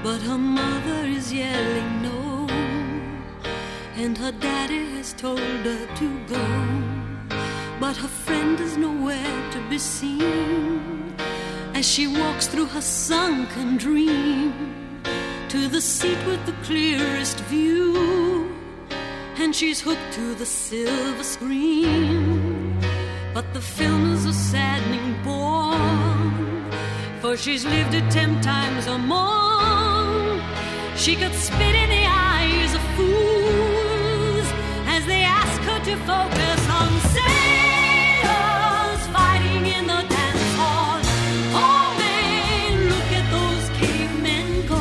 but her mother is yelling no, and her daddy has told her to go, but her friend is nowhere to be seen as she walks through her sunken dream to the seat with the clearest view, and she's hooked to the silver screen. But the film is a saddening bore, for she's lived it 10 times or more. She could spit in the eyes of fools as they ask her to focus on sailors fighting in the dance hall. Oh man, look at those cavemen go.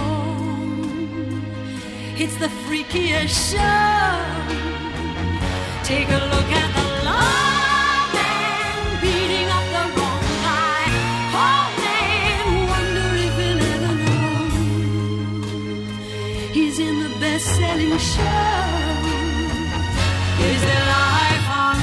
It's the freakiest show. Take a look at the love man beating up the wrong guy. Oh man, wonder if he'll ever know he's in the best-selling show. Is there life on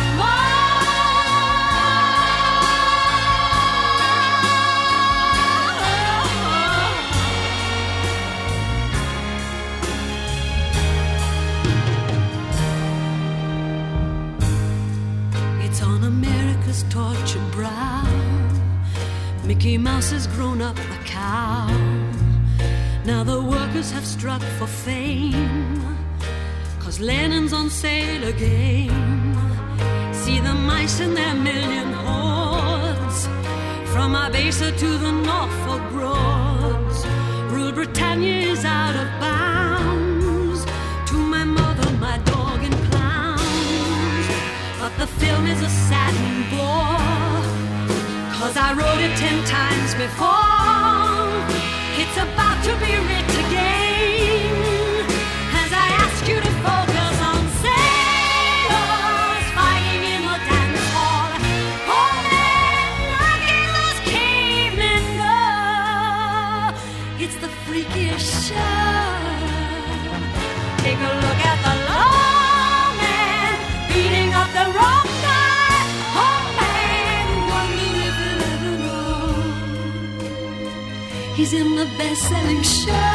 on America's tortured brow, Mickey Mouse has grown up a cow. Now the workers have struck for fame, 'cause Lennon's on sale again. See the mice in their million hordes, from Ibiza to the Norfolk Broads. Rule Britannia is out of bounds, to my mother, my dog and clowns. But the film is a saddening bore, 'cause I wrote it 10 times before. It's about to be writ again, as I ask you to focus on sailors fighting in the dance hall. Oh man, look at those cavemen go. It's the freakiest show. Take a look at the lawman beating up the wrong guy. Oh man, wonder if he'll ever know he's in the best-selling show.